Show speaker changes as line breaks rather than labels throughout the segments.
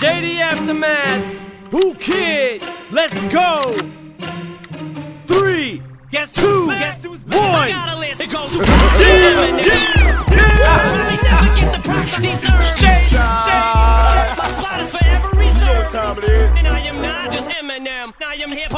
Shady Aftermath. Who Kid? Let's go. 3, 2, 1.
It goes Eminem. Never get the price I deserve. My spot is forever reserved. And I am not just Eminem. I am hip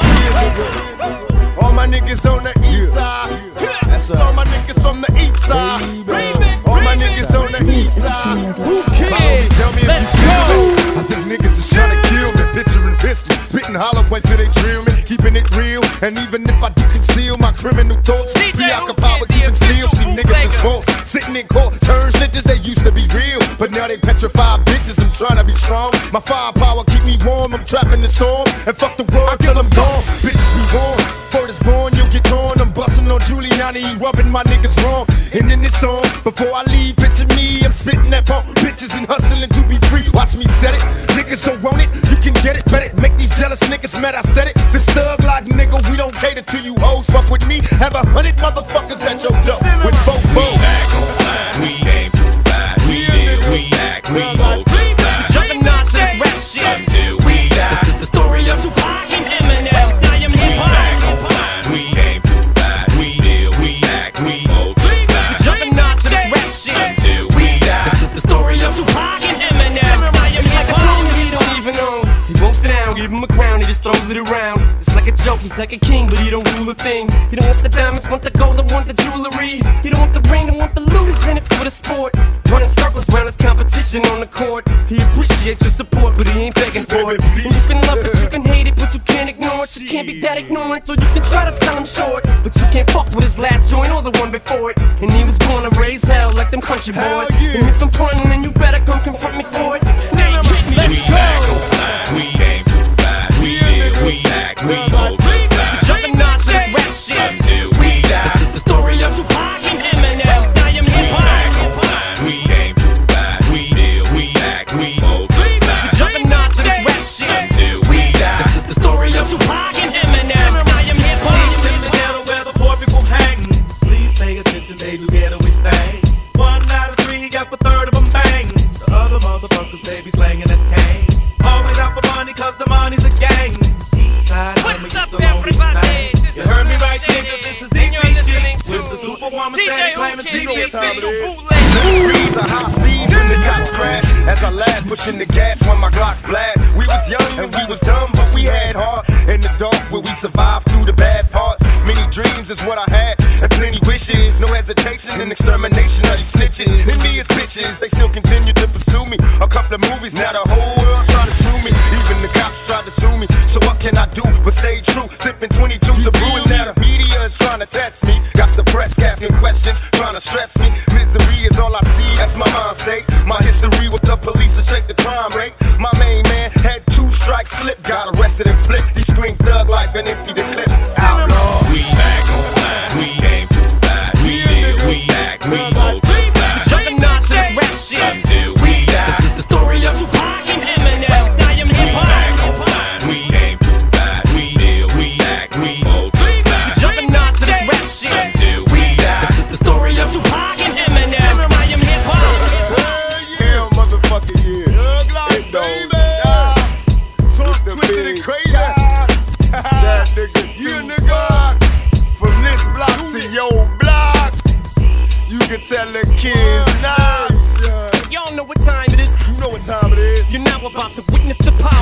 hop.
All my niggas on the east side. All my niggas from the east side. All my niggas on the east side.
Who Kid?
Tell me if
Let's
you feel
go.
me. I think niggas is trying to kill me. Picturing pistols, spitting hollow points till they drill me. Keeping it real, and even if I do conceal my criminal thoughts, preoccupied with keeping still. See niggas is false, sitting in court, turn snitches. They used to be real, but now they petrified bitches. I'm trying to be strong. My firepower keep me warm. I'm trapping the storm, and fuck the world till I'm gone. Bitches be born, first born you'll get torn. I'm busting on Giuliani, rubbing my niggas wrong. And in this song, before I leave, picture me. I'm spitting that pump, bitches and hustling to be free. Watch me set it. Niggas don't want it, you can get it, bet it. Make these jealous niggas mad, I said it. This thug life, nigga, we don't cater to you hoes. Fuck with me, have 100 motherfuckers at your door with both foes.
We back online, we ain't too bad. We did, we act, we hold the back.
Jumping nonsense rap shit.
Until we die.
This is the story of Tupac and Eminem. I am hip
We back
hop.
online, we ain't too bad. We did, we act, we hold the back.
Jumping nonsense rap shit.
Until we die.
This is the story of Tupac and Eminem. I am hip hop.
He don't even own. He won't sit down, give him a crown, he just throws it around. It's like a joke, he's like a king, but he don't rule a thing. He don't want the diamonds, want the gold, and want the jewelry. He don't want the ring, don't want the loot, he's in it for the sport. Running circles round his competition on the court. He appreciates your support, but he ain't begging for it. And you can love it, you can hate it, but you can't ignore it. You can't be that ignorant, so you can try to sell him short. But you can't fuck with his last joint or the one before it. And he was born to raise hell like them country boys. And if I'm frontin', then you better come confront me for it. Snake hit me,
We
let's
back
go.
online, we ain't too bad. We did, we act, we hold the back.
Jumping nonsense rap shit.
Until we die.
This is the story of Tupac and Eminem. I am
We
hip
back
hop.
online, we ain't too bad. We did, we act, we hold the back.
Jumping nonsense rap shit.
Until we die.
This is the story of Tupac and Eminem. I am hip hop.
In the ghetto where the poor people hang. Please pay attention, they do ghetto which thing. 1 out of 3 got the third of them bang. The other motherfuckers, they be slanging a cane. Always out for money, cause the money's a gang. Eastside,
What's up, everybody? This
You
is
heard me
Slim
right,
Shady,
nigga, this is
and you're listening
DPG. With the
to
superwoman
DJ
standing claiming
Who Kid,
CBT.
the official bootleg.
Degrees of high speed when the cops crash. As I laugh, pushing the gas when my Glocks blast. We was young and we was dumb, but we had heart. In the dark where we survived through the bad parts. Many dreams is what I had, and plenty wishes. No hesitation and extermination of these snitches. And me as bitches, they still continue to pursue me. A couple of movies, now the whole world's trying to screw me. Even the cops tried to sue me. So what can I do but stay true? Sipping 22s of brew, and now the media is trying to test me. Got the press asking questions, trying to stress me. Misery is all I see, that's my mind state. My history with the police to shake the crime rate. My main man had 2 strikes slip, got arrested and flipped. He screamed thug life and emptied the clip. Outlaw.
We back online, we ain't too bad. We did, we act, we hold the back.
Jumping nonsense rap shit.
Until we die.
This is the story of Tupac and Eminem. I am hip
Back
hop.
online, we ain't too bad. We did, we act, we hold the back.
Jumping nonsense rap shit.
Until we die.
This is the story of Tupac and Eminem. I am hip hop.
Yeah, motherfucker, yeah. It goes. Twisted and crazy. That nigga, you nigga. From this block to your block. You can tell the kids now.
Y'all know what time it is.
You know what time it is.
You're now about to witness the power